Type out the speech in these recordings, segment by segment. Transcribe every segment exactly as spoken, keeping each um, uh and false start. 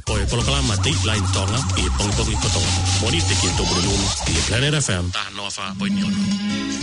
O e polokalama Dateline Tonga i pongpongi kotonga. Moni te ki tōpura nunu i Planet F M. Taha noa wha poiniono.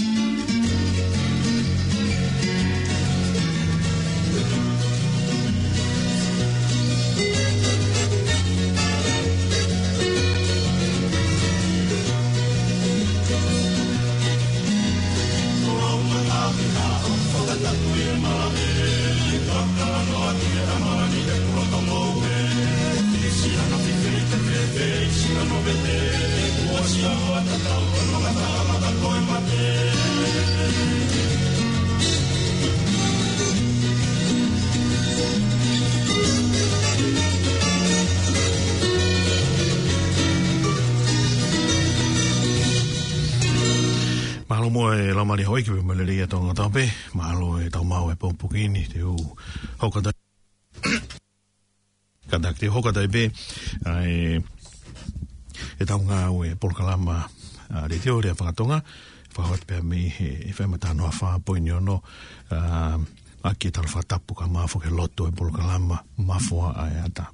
Mahalo mo e la mari hoi ki me le ria tonga tape, mahalo e tau mau e pompukini te u hokata kadak te hokata e be e e tau ngā ue polkalama re te ore a whakatonga whakawat pia mi e whaimata noa wha poini ono a ki tala whatapu ka mafo ke loto e polkalama mafua ai ata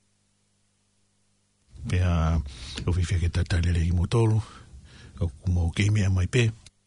pia o whiwhia ke tatarere i motolo o kumo keimi a mai pe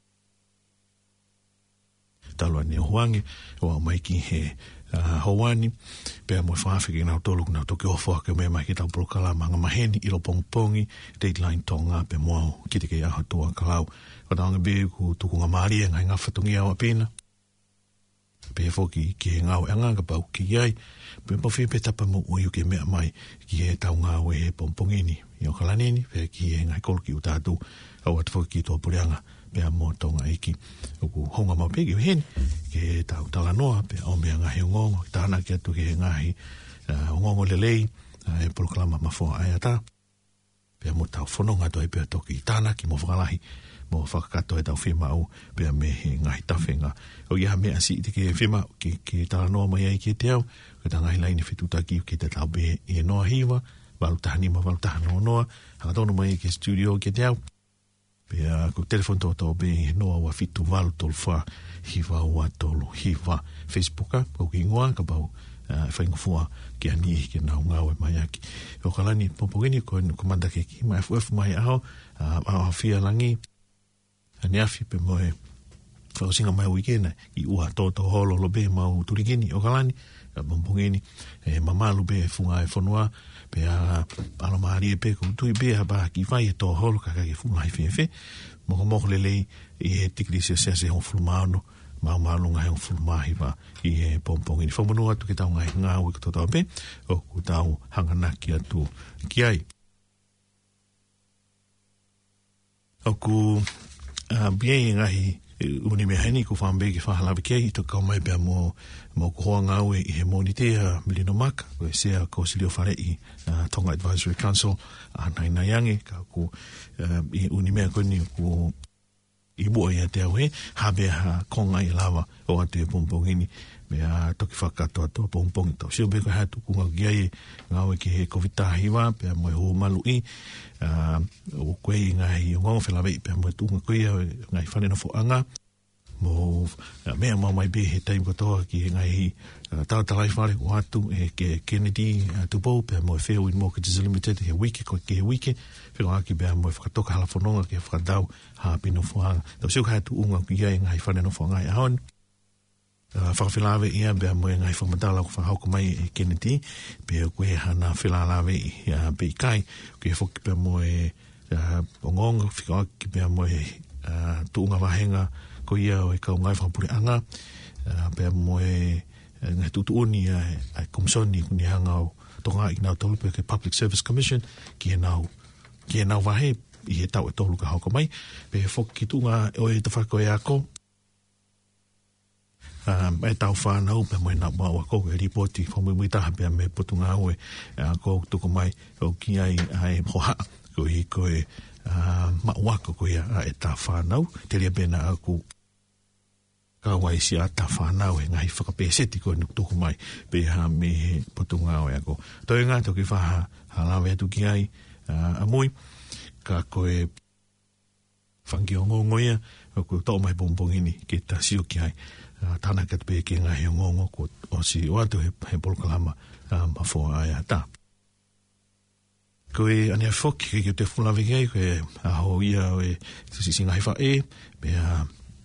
talua ni hoangi o mai ki he uh, hoani pe mo whaafiki nau tolu nau toke ofo ke me mai ki tau polokala manga maheni ilo pongpongi Dateline Tonga pe moao ki te kei aha tua kalau o taonga be ku tukunga maari e ngai ngawhatungi au apena pe foki ki he ngau e nganga pau ki iai pe mo whi pe tapa mo uiu ke mea mai ki he tau ngau e he pongpongini i o kalanini pe ki he ngai kolki utatu au atu foki ki tua pureanga pea mo tonga iki o ku honga mau pegi hen ke tau tala noa pe o mea ngahi ngongo tāna ki atu ke ngahi uh, ngongo lelei uh, e polokalama mafua ai ata pea mo tau whanonga toi pea toki tāna ki mo whakalahi mo whakakato e tau whima au pea me he ngahi tawhenga o iha mea si te ke whima ki, ki tala noa mai ai ki te au ke ta ngahi laini whitutaki ki te tau be e noa hiwa walu taha nima walu taha noa noa hakatono mai ki studio ki te au pea ko telefon to to be no wa fitu val tol fa hiva wa tolo hiva facebooka ko kingoa ka bau fa ngfua ki ani ki na nga we mayaki o kalani popogeni ko ko manda ke ki mai fu mai ao a fia langi ani afi pe moe fa singa mai weekend i ua to to holo lo be mau turigini o kalani bombongeni e mamalu be funga e fonua pe a ala mari pe ko tu be ba ki vai to hol ka ka funga i fe mo mo le le e tikri se se se on flumano ma ma lunga e on flumahi va i e bombongeni fo mo tu ki ta nga nga o to to be o ku ta hanga na ki atu ki ai o ku bien ngahi uni me hani ko fambe ki fa hala ke to ka mai be mo mo ko nga we i he monitea milino maka we se ko silio fare i Tonga Advisory Council a nai na yange ka ku i uni me ko ni ku i bo ia te we ha be ha konga i lava o atu e pompongini me a toki whakato ato pompong to sio be ko ha tu ku nga giai nga we ki he covid hiwa pe mo ho malu i o koe ngai ngongo whelawei pe mo tu koe ngai whane no fo anga mo mea mau mai be he taim katoa ki ngai tau talai whare o atu e ke Kennedy tupo pe mo wheo in Mortgages Limited he wiki ko ke wiki wheo aki be mo whakatoka hala whanonga ke whakadau ha pino fo anga tau siu kai tu unga ki iai ngai whane no fo anga e haon whakawhilawe ia bea moe ngai whamatala ko whahauko mai e Kennedy bea koe hana whilalawe ia be i kai koe whoki bea moe ongonga whika aki bea moe tuunga wahenga ko ia o e kau ngai whapure anga bea moe ngai tutu uni a komisoni kuni hanga o tonga i nau tolu pe ke Public Service Commission ki e nau ki e nau wahe i he tau e tolu ka hauko mai bea whoki tuunga o e tawhako e ako Um, e tau whanau pe moe na maua kou e ripoti whamui mui taha pia me potunga au e kou tuko mai o ki ai ai hoha ko i koe uh, mauako ko ia e ta whanau te rea pena aku ka wai si a ta whanau e ngai whakapeseti ko nuk tuko mai pe ha me he potunga au e ako toi ngā toki whaha halawe atu ki ai uh, a mui ka koe whangi o ngongoia o ko tau mai bombongini ke ta sio ki ai Uh, tana kat pe ke ngai ngongo ko o si o atu he, he polokalama uh, mafua ai ata koe ane a foki ke te fula vike koe a ho ia e si singa hifa e pe a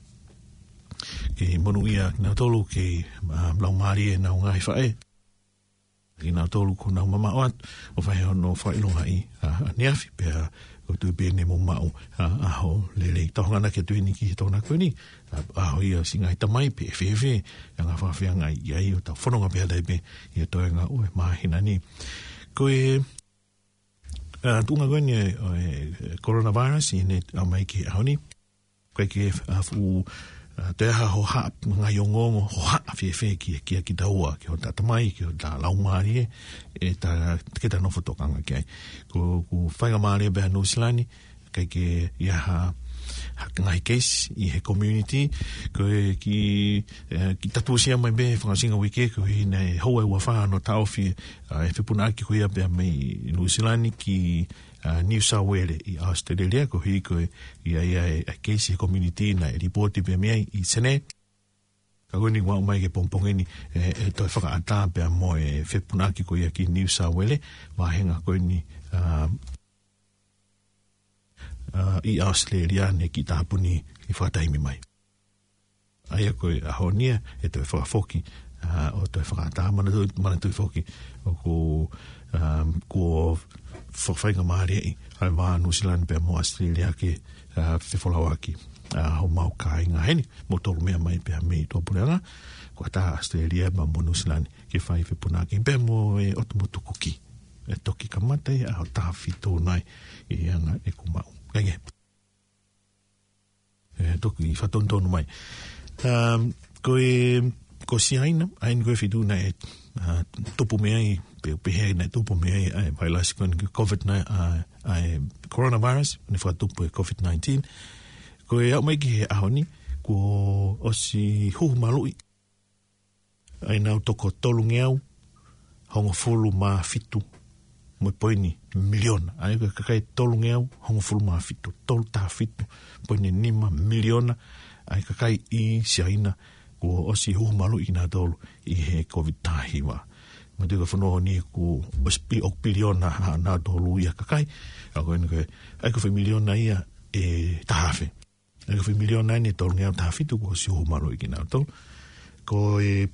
ke monu ia na tolu ke lau mari e na unga hifa e ki na tolu ko na mama o o fai ono fai longa i a neafi pe a o tu bene mo mau a ho le le tohanga na ke tu ni ki tona ko ni a ho ia singa ita mai pe fe fe nga fa fe nga ia i o ta fononga pe dai pe ia to nga o ma hina ni ko e Uh, tunga koe ni uh, coronavirus i ne a mai ki aoni. Koe ki a fu uh, te aha ho ha nga yongongo ho ha fie fie ki ki ki daua ki o tata mai ki o ta laumari e e ta ke ta no fotokanga ki ai. Ko ku whainga maare beha nusilani kai ki ia ha ngai case i he community ko ki ki tatu sia mai be whangasinga wike ko i nei hoa ua whāno tauwhi e whipuna aki ko ia bea mei New Zealand ki New South Wales i Australia ko hi ko ia ia e case i community na e reporti bea mea i sene ka koe ni wau mai ke pompongeni e toi whakaata bea mo e whipuna aki ko ia ki New South Wales wahenga koe ni Uh, i Australia ne ki tāpuni i whakataimi mai. Aia koe a honia e toi whakafoki uh, o toi whakata mana tui, mana tui foki o ko um, ko whawhainga maare i ai wā New Zealand pia mo Australia ke uh, whiwholawaki uh, ho mau ka inga heni mo tolu mea mai pia mei tōpureanga ko ta Australia ma mo New Zealand ke whai whipunaki pia mo e otomotu kuki e toki kamatai a o tāwhito nai i anga e kumau. Kenge. E toki i whatontonu mai. Um, koe, ko si aina, aina koe whitu na e uh, tupu mea i, pe, pehe na tupu mea i, ai, vai lasi koe COVID, uh, ai, coronavirus, ne whatupu e COVID nineteen. Koe au mai ki he ahoni, ko osi huhu malui. Ai nau toko tolu ngeau, hongo fulu ma fitu. Mo poini miliona ai ka kai tolu ngeu hongo fulma fitu tolu ta fitu poini nima miliona ai ka kai i siaina ko osi hu malu ina tolu i he COVID tahiwa ma te ka fono ni ku ospi ok biliona na tolu ia ka kai a ko ni ai ko fe miliona ia e tahafe ai ko fe miliona ni tolu ngeu ta fitu ko osi hu malu ina tolu ko e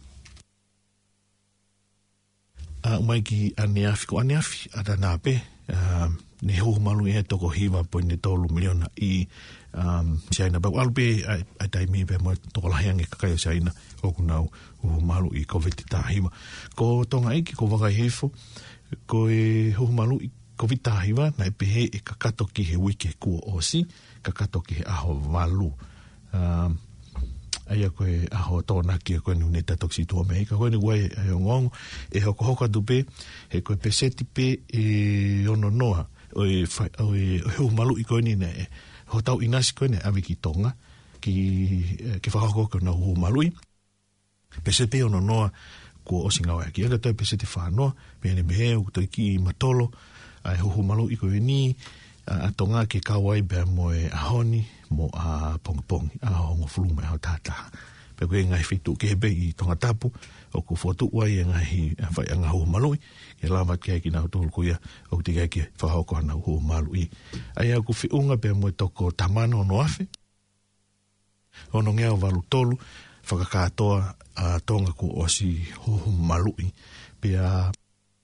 a uh, mai ki aneafi ko aneafi ada na pe uh, ne ho malu e toko hiva po ne tolu miliona i um China ba albe ai ai tai mi be mo to la yang ka kai China o kunau ho malu i COVID ta hiva ko tonga iki ko vaga hefo ko e ho malu i COVID ta hiva na pe he e ka kato ki he wiki ku osi ka kato ki he aho valu um aia koe aho tōna ki koe nu neta toksi tua mei, ka koe ni wai e o ngongo, e hoko hoka dupe, e koe peseti pe e ono noa, o e heu malu i koe ni ne, ho tau inasi koe ne awi ki tonga, ki, ki whakako koe na hu malui, peseti pe ono noa, ko osinga wai ki, ega toi peseti whanoa, mene mehe, u toi ki matolo, ai hu malu i koe ni, a tonga ke kawai bea mo e ahoni mo a pongpongi a hongo fulume a tata pe koe ngai fitu ke be i tonga tapu o ku fotu wai e ngai whai anga hu malui e lama kia ki nau tolu kuia o ku tikai ki whahoko ana hu malui ai a ku whiunga bea mo e toko tamana ono afe ono ngea o walu tolu whakakatoa a tonga ku osi hu malui pe a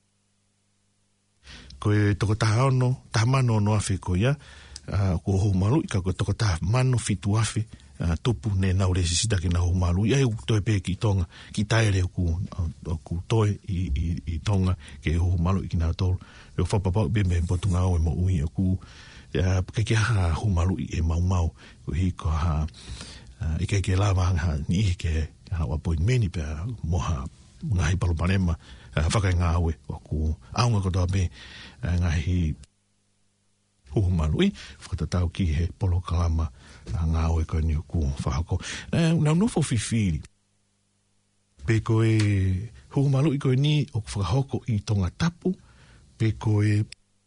koe toko taha ono, taha mano ono afe ko ia, uh, ko hou malu, ka koe toko taha mano fitu afe, uh, tupu ne nau resi sita ki na hou malu, ia hu toe pe ki tonga, ki taere ku, uh, ku toe i, i, i tonga, ke hou malu i ki nau tolu, e o whapapau be me potunga o e mo ui, e ku, uh, ke ki ha hou malu i e mau mau, ko hi ko ha, uh, i ke ke lava ha ni i ke ha wapoin meni pe moha, ngahi palopanema, uh, whakai ngā aue, o ku aunga kotoa pe, ngahi huhu malui, whakatatau ki he polo kalama ngā oe koe ni ku whahako. Nau nofo whiwhiri, pe koe huhu malui koe ni o whakahoko i tonga tapu, pe koe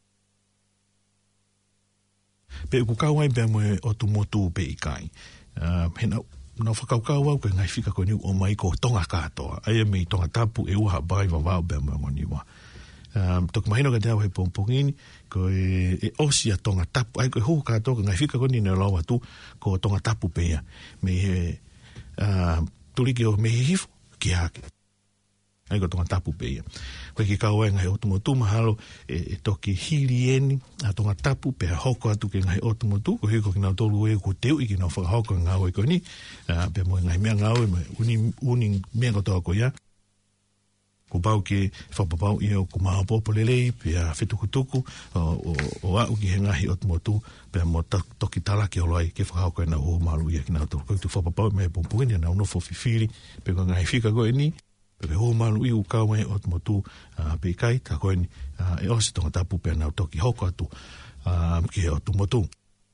pe uku kauai pe moe o tu motu pe i kai. He nau nau whakaukau au koe ngai whika koe ni o mai ko tonga katoa, aia mei tonga tapu e uha bai wa wau pe moe ngoni wa. Um, tok mahino ka te au he pompongini, ko e, e osi a tonga tapu, ai ko e hoho katoa, ngai whika koni ne lau atu, ko tonga tapu pea, me he, uh, turiki o me he hifo, ki hake. Ai ko tonga tapu pea. Koe ki kaua e ngai otumotu, mahalo, e, e toki hiri eni, a tonga tapu, pea hoko atu ke ngai otumotu, ko hiko ki nau tolu e ko teu, iki nau whakahoko ngau e koni, uh, pea mo ngai mea ngau e, uni, uni mea kotoa ko ia, ko pau ke whapapau i o ko maa popolelei, pia whetukutuku, o, o, o au ki he ngahi o tumotu, pia mo toki tala ki oloai, ke whakao koe na ho malu ia ki nao tolu. Koe tu whapapau me pompungini, na unofo whiwhiri, pia ko ngahi whika koe ni, pia ho malu i u kau mai o tumotu, uh, pia kai, ta koe ni, uh, e osi tonga tapu, pia nao toki hoko atu, uh, ki he o tumotu.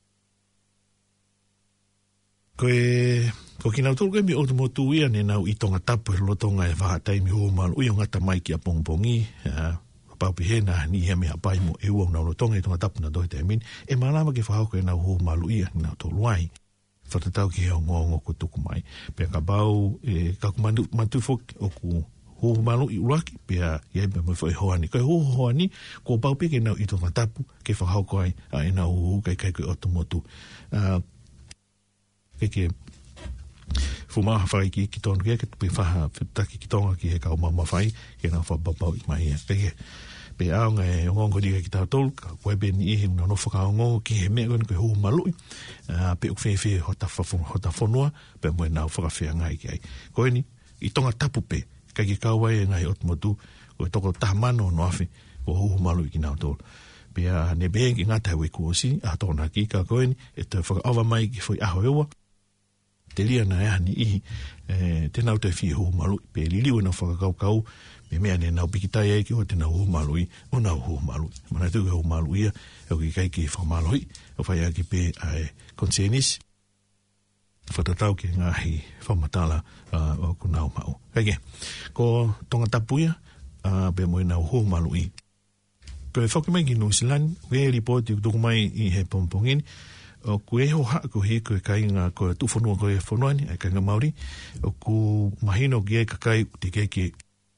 Koe, ko ki nau tolu koe mi o tumotu ia ne nau i tonga tapu he lotonga e whahatai mi ho malu i o ngata mai ki a pongpongi, uh, paupi he na ni he mea pai mo e ua nau lotonga i tonga tapu na dohi te min, e malama ke whahauko e nau ho malu ia nau tolu ai, whatatau ki he o ngongo ko tuku mai, pia ka bau, e kaku matu fok o ku ho malu i uraki, pia iei pia mo i hoani, koe ho hoani, ko paupi ke nau i tonga tapu, ke whahauko ai, a e nau hu kai kai koe o tumotu, uh, ke fumaha whai ki ki tonu kia, ke tupi whaha whitaki ki tonga ki he kau mama whai, ke nau whapapau i mai ia. Peke, pe aonga e ngongo dika ki tau tolu, ka koe beni i he una no whakaongo ki he mea koe koe huu malui, uh, pe uk whewhe hota whonua, pe moe nau whakawhea ngai ki ai. Koe ni, i tonga tapu pe, kai ki kauai e ngai otumotu, koe toko tahamano no awhi, ko huu malui ki nau tolu. Pea ne behe ki ngata hoi kuosi, a tona ki ka koe ni, e te whakaawa mai ki whai aho ewa, te lia na ea ni ihi, e, te nau te whi huu malui, pe liliu e nau whakakaukau, me mea ne nau pikitai eiki o te nau huu malui, o nau huu malui. Mana tuku huu malui ia, e o ki kai ki whamaloi, o whai aki pe ai konsenis, whatatau ki ngahi whamatala uh, o ku nau mau. Kaike, ko tonga tapuia, uh, pe moe nau huu malui. Ko e whaki mai ki Nusilani, ue e ripoti u tuku mai i he pompongini, o ku e ho ha ko he ko kai nga ko tu fonua ko e fonoani ai ka Maori o ku mahino ki e ka kai te ke ki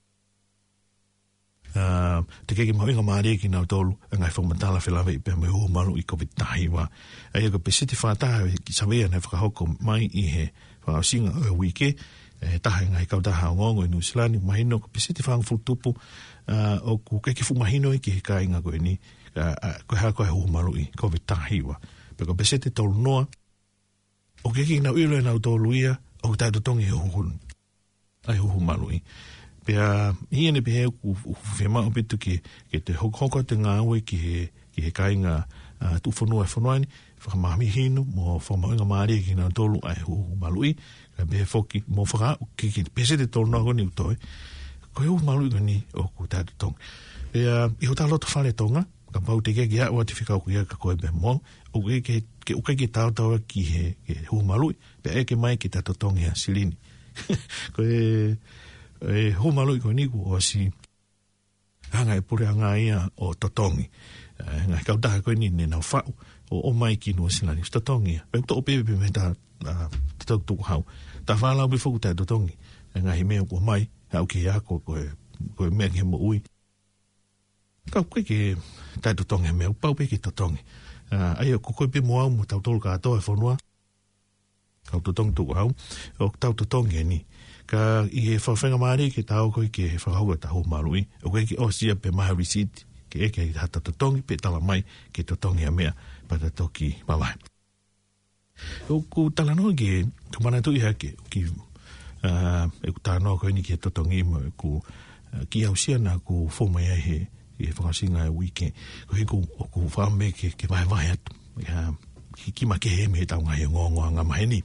uh, te ke ki mahinga maari ki nau tolu ngai whamatala whelawai pe me ho malu i ko vitahi wa ai ko pesiti whataha ki sawea nei whakahoko mai i he whakaosinga o wike e taha ngai kau taha o ngongo i Nusilani mahino ko pesiti whangfutupu uh, o ku ke ki fu mahino i ki he kai nga ko ni uh, uh, ko ha ko ho malu i ko vitahi wa peko pesete tolu noa, o keki nau ilo e nau tolu ia, o tātou tongi he huhun, ai huhu malui. Pea, hiene pe he ku whema o pitu ki, ki te hoko te ngā aue ki he, ki he kainga uh, tu whanua e whanuani, whakamahami hinu, mo whamaunga maari ki nau tolu ai huhu malui, ka pe he whoki, mo whaka, ki ki pesete tolu noa koni utoi, ko he huhu malui koni o ku tātou tongi. Pea, i ho tā loto whare tonga, ka pau te keki a ua te whikau kuia ka koe pe mo, o ke ke ke ukai ke tau tau ki he ke hu malui, pe e ke mai ki tato tongi a silini. Ko e, e hu malui ko niku o si hanga e pure hanga ia o totongi. Ngai kau taha koe ni ne nau whau, o o mai ki nua silani, totongi ia. Pe uto o pepe me ta te tau tuku hau. Ta whalau bi whuku tai totongi, ngai mea ko mai, hau ki a ko koe, koe mea ki he mo ui. Kau koe ke tai totongi mea, upau pe ki totongi. Uh, ai o kukoi pe moa mo tau tolu katoa e whanua, kau totongi tuku hau, o tau totongi e ni. Ka i he whawhenga maari ke tau koi ke he whakahauga tahu marui, o koe ki osia pe maha risiti, ke eke i hata totongi, pe tala mai ke totongi a mea, pata toki mawai. O ku tala noa ke, ku mana tu iha ke, ki, uh, e ku tānoa koe ni ke totongi mo, ku, uh, ki hausia na ku whomai ai he, i e whakasinga e wike, ko hiku o ku whame ke, ke vai vai atu, uh, ki ki ma ke he me tau ngai ngongo anga maheni.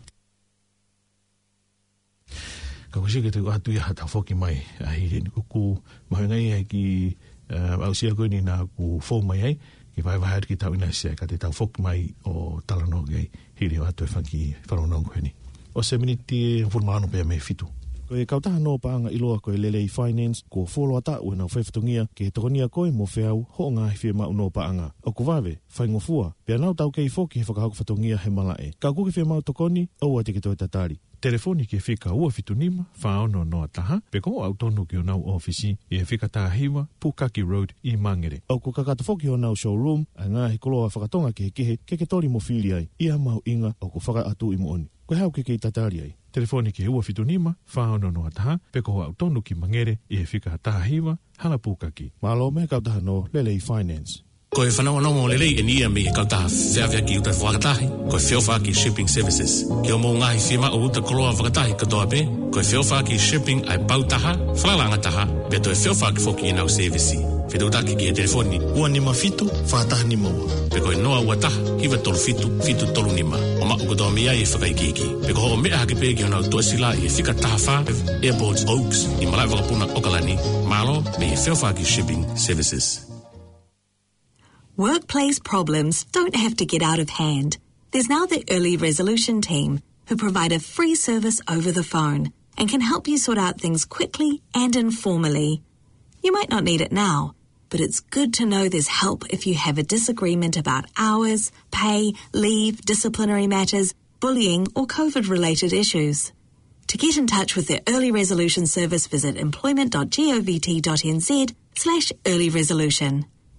Ka kusi ke te atu i hata whoki mai, a hiri ni kuku mahingai ai ki uh, ausia koe ni nā ku whomai ai, ki vai vai atu ki tau ina sia, ka te tau whoki mai o talano gai, hiri o atu e whanki whanonongo heni. O se miniti e whurmaano pia me fitu. Ko e kautaha no paanga iloa koe Lelei Finance, ko wholo ata ue nau whewhitongia, ke tokonia koe mo whiau, ho ngā hi whia mau no paanga. O ku wawe, whaingofua, pia nau tau kei whoki he whakahauka whatongia he malae. Ka kuki whia mau tokoni, au a te ke toi tatari. telefoni ki e whika ua fitunima, whaono noa taha, pe ko au tonu ki o nau ofisi, i e whika tahiwa, Pukaki Road i Mangere. Au ko kakatafoki o nau showroom, a ngā hikoloa whakatonga ke kehe, ke ke tori mo whili ai, ia mau inga au ko whaka atu i mo oni. Koe hau ke ke i tatari ai. Telefoni ki e ua fitunima, whaono noa taha, pe ko au tonu ki Mangere, i e whika tahiwa, hala Pukaki. Malo me kautaha no Lelei Finance. Ko e whanau anonga o lelei e nia me e kautaha whiawhia ki uta whakatahi, ko e whiawha ki shipping services. Ki o mō ngahi whima o uta koloa whakatahi katoa pe, ko e whiawha ki shipping ai pautaha, whalalanga taha, pe to e whiawha ki whoki e nau servicei. Whitautaki ki e telefoni, ua nima fitu, whakataha nima ua. Pe ko e noa ua taha, hiwa tolu fitu, fitu tolu nima. O maa katoa mea e whakaikiki. Pe ko ho mea hake pe ki o nau tuasila i e whika taha wha, Airports Oaks, i malai wakapuna Okalani, malo me e whiawha ki shipping services. Workplace problems don't have to get out of hand. There's now the Early Resolution team who provide a free service over the phone and can help you sort out things quickly and informally. You might not need it now, but it's good to know there's help if you have a disagreement about hours, pay, leave, disciplinary matters, bullying or COVID-related issues. To get in touch with the Early Resolution Service, visit employment.govt.nz slash early resolution.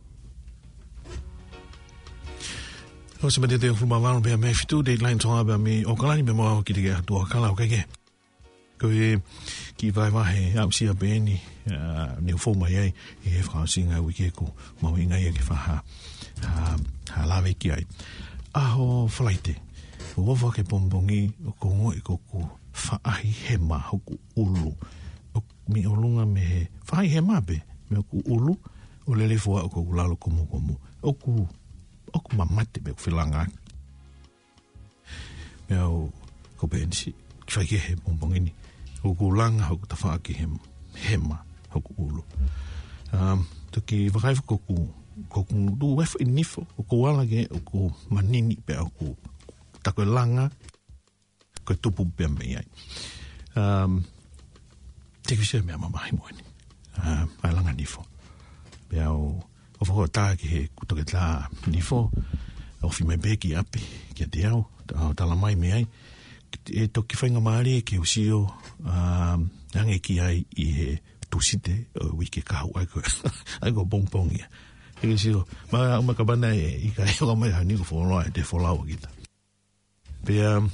O se mate te fuma wano pia me fitu deadline tonga pia me o kalani me moa ki te kia tua kala o keke. Ko e ki vai wahe au sia pēni ne u fōma iei i he whakasinga wiki e ko mau inga ia ki whaha ha lawe ki ai. Aho whalaite, o wawa ke pombongi o ko ngoi ko ko whaahi he ma hoku ulu. O mi o lunga me he whaahi he ma pe me o ku ulu o lele fua o ko lalo komo komo. O ku o ku mamate me whilanga. Me au ko pensi, kwai ke he pombongini. O ku langa hoku ta whaaki he, he ma hoku ulu. Um, Toki wakaifu ko ku, ko ku du wefu inifo, o ku walage o ku manini pe au ku tako langa, ko tupu pe me ai. Um, Te kise mea mamahi moeni. Um, ai langa nifo. Pe au o whako tā ki he kutoke tā nifo, o whi mai beki api, ki a te au, o tala mai me ai, e toki whainga maari ki usio, um, ange ki ai i he tusite, o wiki kahu, ai ko, ai ko pongpong ia. E ki sio, maa umaka bana e, i ka eo mai ha niko wholoa e te wholau kita. Pe, um,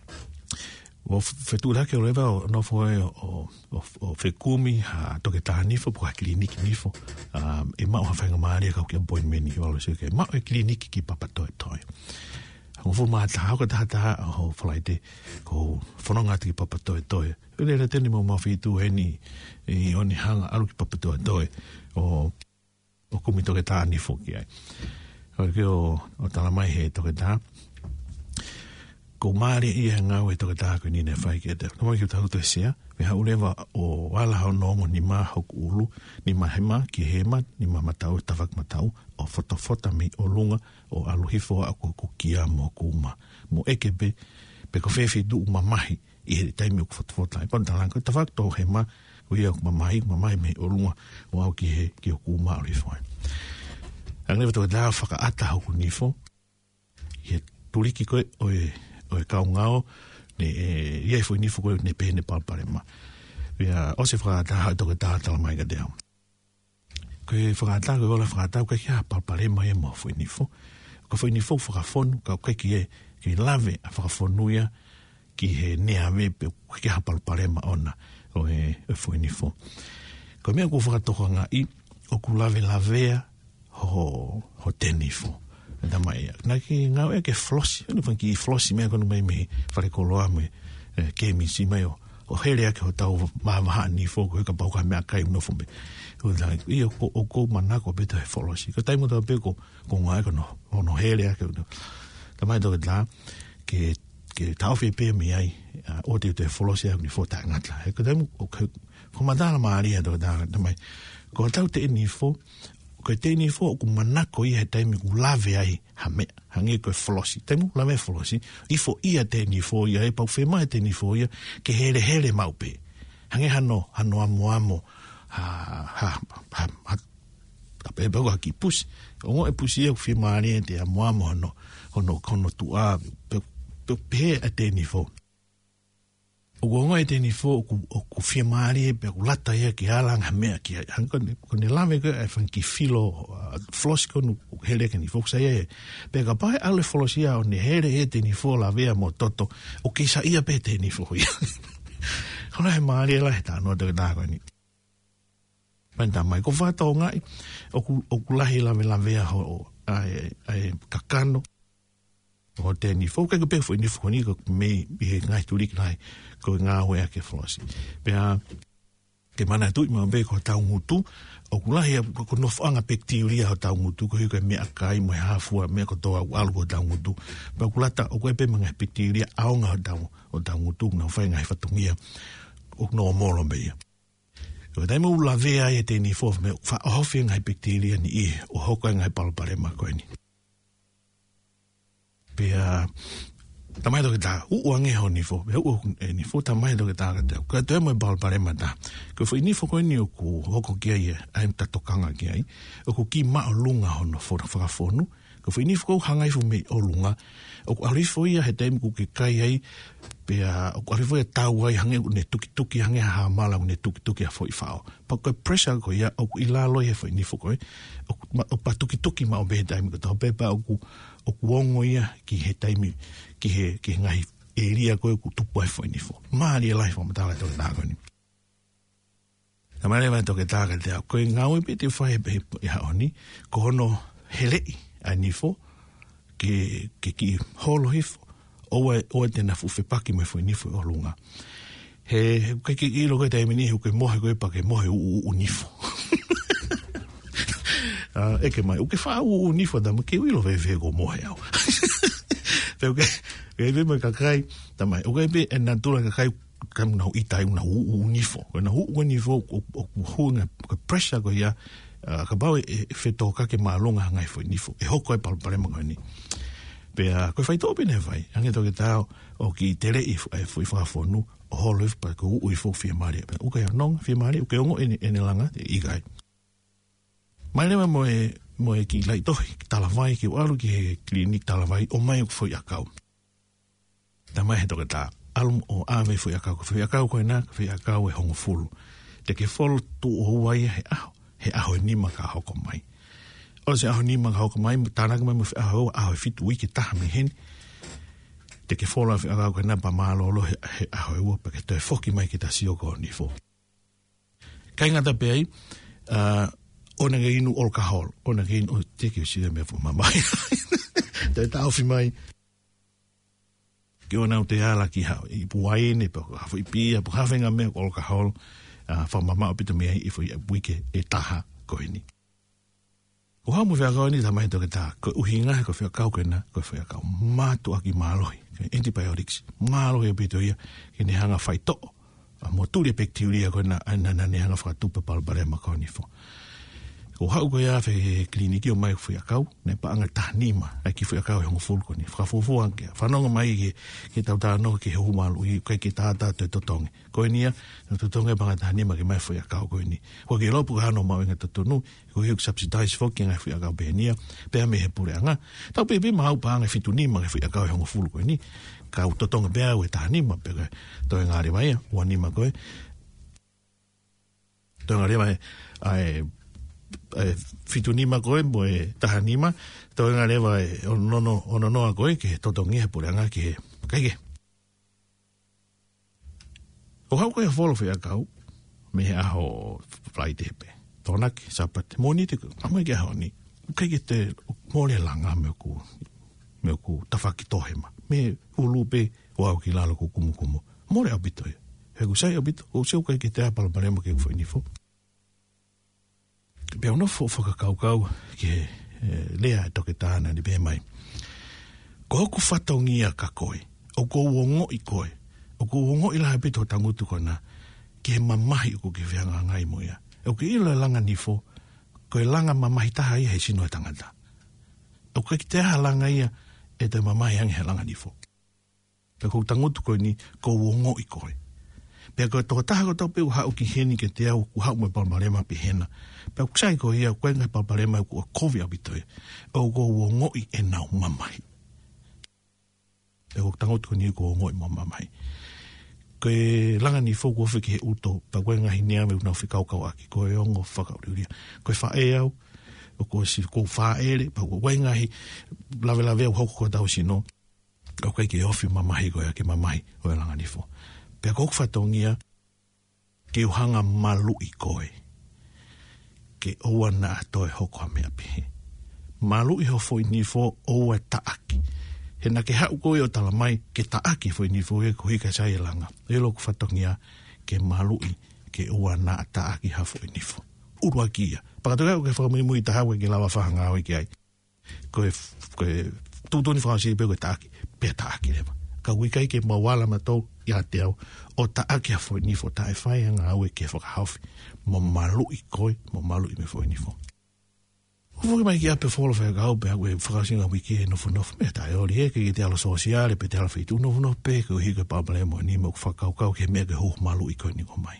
o whetu rake o rewa o no fo e o whekumi ha toke tā nifo po ha kliniki nifo um, e mao ha whainga maari e kau ki appointment i walo sio ke mao e kliniki ki papatoe toi o fu maa taha ka taha taha o whalaite ko whanonga ki papatoe toi e lera teni mo mawhitu e ni i oni hanga aru ki papatoe toi o o kumi toke tā nifo ki ai o ke o, o talamai he toke tā ko maari i he ngau e toka tāko ni ne whai ke te. Kamai ki tau te sea, me hau lewa o wala hao nongo ni maa hoku ulu, ni maa hema ki hema, ni maa matau e tawak matau, o fota fota me o lunga, o aluhifo a ko kia mo kuma. Mo eke pe, pe ko whewhi du mamahi, i he taimi o ko fota fota. E panta lanka, tawak tō hema, o ia o mamahi, mamahi me o lunga, o au ki he, ki o kuma aluhifo ai. Ang lewa toka tā whaka ata hoku nifo, i he turiki koe o e o e kau ngao, ne e iai fo inifu koe ne pēne palpare ma. Ia, o se whakata hau toke tātala mai ka te au. Koe whakata, koe ola whakata, koe kia palpare ma e mo fo inifu. Koe fo inifu whakafonu, ka koe ki e, ki lave a whakafonu ia, ki he nea me, pe koe kia palpare ma ona, o e, e fo inifu. Koe mea koe whakatoko ngā i, o ku lave lavea, ho, ho tenifo. Da mai na ki ngau e ke flossi ni fan ki flossi me kono mai me fare koloa me ke mi si mai o o hele ke o tau ma ma ni fo ko ka pau ka me kai no fombe o da i o o ko mana ko beta flossi ko tai mo da pe ko ko ngai ko no o no hele ke da mai do da ke ke tau fe pe me ai o te te flossi ni fo ta ngatla e ko dai mo ko ko madana maria do da da mai ko tau te ni fo ko te ni fo ku manako i he taimi ku lave ai ha me hangi ko flossi temu lave flossi i fo i te ni fo ia e pau fe mai te ni fo ia ke hele hele maupe hangi hano hano amo amo ha ha ha ha pe ba ki pus o e pusi e fe mai te amo amo no ono kono tu a pe pe te ni fo o ngai te ni fo o ku fia mari pe ku lata ia ki alanga mea ki an ko ko ne lame ko e fan ki filo flos ko no hele ke ni fo sa ia pe ka pai ale folosia o ne hele e te ni fo la vea mo toto o ki sa ia pe te ni fo ia kona he mari la he ta no te da ko ni panta mai ko fa to ngai o ku o ku la he la la vea ho ai ai kakano o te ni fo ka pe fo ni fo ni ko me be ngai tu lik nai ko ngā wea ke flosi. Pea, ke mana tui ma be ko tau ngutu, o kulahi ko nofanga pektiuria o tau ngutu, ko hiu ke mea kai mo hafua, mea ko toa alu ko tau ngutu. Pea kulata, o koe pe mga pektiuria aonga o tau, o tau ngutu, na whai ngai whatungia, o no molo mea. Ko taima ula vea e te ni fof, mea wha ahofi ngai pektiuria ni i, o hoka ngai palpare ma koe ni. Pea, tamai do kita u ange ho ni fo u ni fo tamai do kita ka ka te mo bal pare mata ko fo ni fo ko ni ku hoko ki ai ai ta tokanga ki ai o ku ki ma lunga ho no fo fa fo nu ko fo ni fo hanga i fo me o lunga o ku ari fo ia he tem ku ki kai ai pe a o ku ari fo ia tau ai hange ne tuki tuki hange ha mala ne tuki tuki a fo i fao pa ko pressure ko ia o ku ilalo ia fo ni fo ko o pa tuki tuki ma o be time ko to pe pa o ku o ku ongo ia ki he time ki he ki ngai eria ko ku tupu ai fo ni fo mali life o mata to da ko ni na mali va to ke ta ka te ko ngau pe te fai pe ya oni ko no hele ani fo ke ke ki holo hif o o te na fu fe paki me fo ni fo o lunga he ke ki i lo ke te mini ke mo ko pa ke mo u u ni fo ah e ke mai o ke fa u ni fo da mo ke wi lo ve ve go mo ya pero que que ve me kakai tamai o que en natura kakai kam no itai una unifo na hu unifo o hu na pressure go ya ka ba e feto ka ke malonga ngai fo nifo e hoko e palpare mo ni pe ko fai to bene vai ange to que ta o ki tere e fo fa fo nu o holo pa ko u fo fi mari o ka non fi mari o que ngo en en langa i gai mai le mo e mo e ki lai tohi, ki talawai ki walu ki klinik talawai o mai o fwoi akau. Ta mai he toke tā, alum o ave fwoi akau, ko fwoi akau koe nā, ko fwoi akau e hongo fulu. Te ke folo tu o huai he aho, he aho e nima ka hoko mai. O se aho nima ka hoko mai, tānaka mai mo fwoi aho, aho e fitu wiki taha me heni. Te ke folo a fwoi akau koe nā pa mālolo he, he aho e ua, pa ke toi foki mai ki ta sioko ni fo. Kai ngata pe ai, uh, ona ke inu alcohol, ona ke inu teki o sida mea fu mamai. Te tau fi mai. Ke ona o te ala ki hao, i puaene, pa hafo i pia, pu hawhenga mea alcohol, fa mama o pita mea i fu i wike e taha koe ni. Ko hao mo whia kau ni, ta mai toke tā, ko uhinga he ko whia kau koe na, ko whia kau mātu aki mālohi, antibiotics, mālohi o pito ia, ke ne hanga whai to'o, mo tūria pektiuria koe na, na ne hanga whakatupa palpare ma kau ni fo. Ko hau koe a whe kliniki o mai fui akau, ne paanga tahnima, ai ki fui akau e hongo fulko ni. Whakafufu anke, whanonga mai ke, ke tau tāno ke hu malu, i koe ke tātā te totonge. Koe nia, na totonge panga tahnima ke mai fui akau koe ni. Koe ke lopu ka hano mau inga totonu, koe hiuk subsidize foki ngai fui akau pe nia, pea me he pure anga. Tau pepe mahau paanga fitu nima ke fui akau e hongo fulko ni. Kau totonge pea ue tahnima, peka toi ngāre mai, ua nima koe. Toi ngāre mai, ai, e fitu nima koe mo e taha nima tau ngā rewa e onono ononoa koe ke totongi he pureanga ke kaike o hau koe a wholo whi a kau me he aho fly tepe tonaki sapate moni te amai ke aho ni kaike te mole langa me ku me ku tawhaki tohema me ulupe o au ki lalo ku kumu kumu mole au bito e he ku sai au bito o seu kaike te apalparema ke ku whainifo Pea ono fo foka kau kau ke eh, lea e toke tāna ni pē mai. Ko hoku whataungia ka koe, o ko uongo i koe, o ko uongo i laha pito tangutu kona, ke he mamahi o ko ke whianga ngai moia. O ke ilo langa ni fo, ko e langa mamahi taha ia he sino e tangata. O ke ki te aha langa ia, e te mamahi angi he langa ni fo. Pea ko tangutu koe ni, ko uongo i koe. Pea koe toko taha ko tau peu hau ki heni ke te au ku hau me palmarema pi hena. Pea kusai ko ia koe ngai palmarema ku a kovi abitoe. O ko uongo i e nau mamahi. Pea ko tangotu ko ni ko uongo i mamamahi. Koe langa ni fōku ofe ki he uto, pa koe ngahi nea me unau whikau kau aki, koe ongo whakaururia. Koe whae au, o koe si kou whaere, pa koe ngahi lawe lawe au hoko koe tau sino, o koe ki ofi mamahi koe ake mamahi, koe langa ni fō. Pea koe whatongia, ke uhanga malu i koe, ke oua na atoe hoko a mea pihe. Malu i hofo i ni fō, oua taaki. He na ke hau koe o tala mai, ke taaki fo i ni fō e kuhi ka sai langa. E loku whatongia, ke malui, ke ua na taaki hafo i ni fō. Urua kia. Pakatoka o ke whakamui mui tahawe ke lawa whahanga au i ki ai. Koe, koe, tūtoni whakasi pe koe taaki, pe taaki lewa. Ka wikai ke mawala matou, ia te au, o taaki hafo i ni fō, tae whai hanga au e ke whakahaufi. Mo malui koe, mo malui me fo i ni fō. Ufuki mai ki ape wholo whai kau pe hawe whakasinga wiki e nofu nofu me tae ori e ke te ala sosiale pe te ala whitu nofu nofu pe ke uhi ke pāpale mo ni mo whakau kau ke mea ke hohu malu i koe ni ko mai.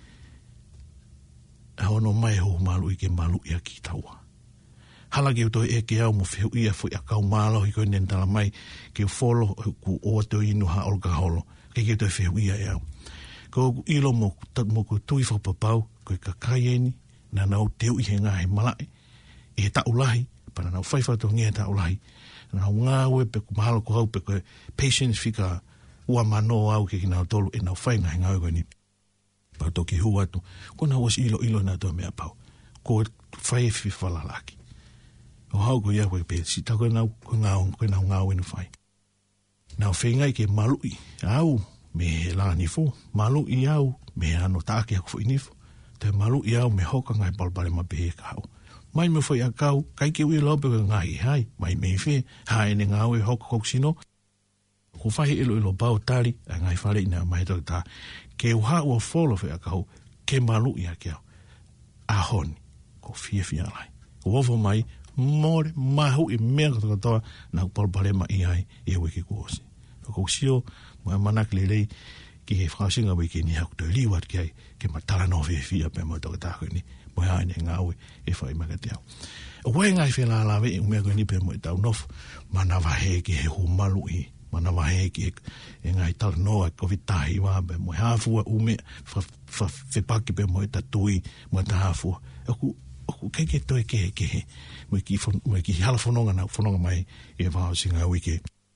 E hono mai hohu malu i ke malu i a ki taua. Hala ke utoi e ke au mo whiu ia fui a kau mālo i koe nen tala mai ke wholo ku o te inu ha olka holo ke ke utoi whiu ia e au. Ko ilo mo ku tui whapapau koe ka kaieni na nau teu i he ngā he malai e ta ulahi, pana nau whaiwhato ngia e ta ulahi. Nau ngā ue pe ku mahalo ko hau pe koe patience whika ua mano au ke ki nau tolu e nau whainga he ngau koe ni. Pau toki hu atu, ko nau was ilo ilo nā toa mea pau. Ko whai e whiwhalalaki. O hau ko ia koe pe, si ta koe nau koe ngau, koe nau ngau enu whai. Nau whaingai ke malui, au, me he la ni fo, malui au, me ano taake haku fo inifo. Te malui au me hoka ngai balbale ma pehe ka hau. Mai me foi a kau, kai ke ui lope ka ngai hai, mai me whi, hai ne ngau e hoko kok sino. Ko whahi ilo ilo pao tari, a ngai whare ina mai toki tā, ke uha ua wholo whi a kau, ke malu i a kia, a honi, ko fia fia lai. Ko wofo mai, more, mahu i mea kato katoa, na kupalpare ma i hai, i ewe ki kuosi. Ko sio, mai manak lelei, ki he whakasinga wiki ni haku toi liwat ki ai, ke matala no fia fia pe mo toki tā koe ni. Mo hae ne ngāwe e whai maka te au. O wai ngai whela alawe e umea koe ni pe mo e tau nofu, mana wahe ki he hu malu i, mana wahe ki e ngai tala noa kovi tahi wā pe mo e hāfua ume, whepaki pe mo e tatui, mo e ta hāfua. Oku, oku kei ke toi kehe kehe, mo e ki, mo e ki hala whanonga na whanonga mai e whao singa wike.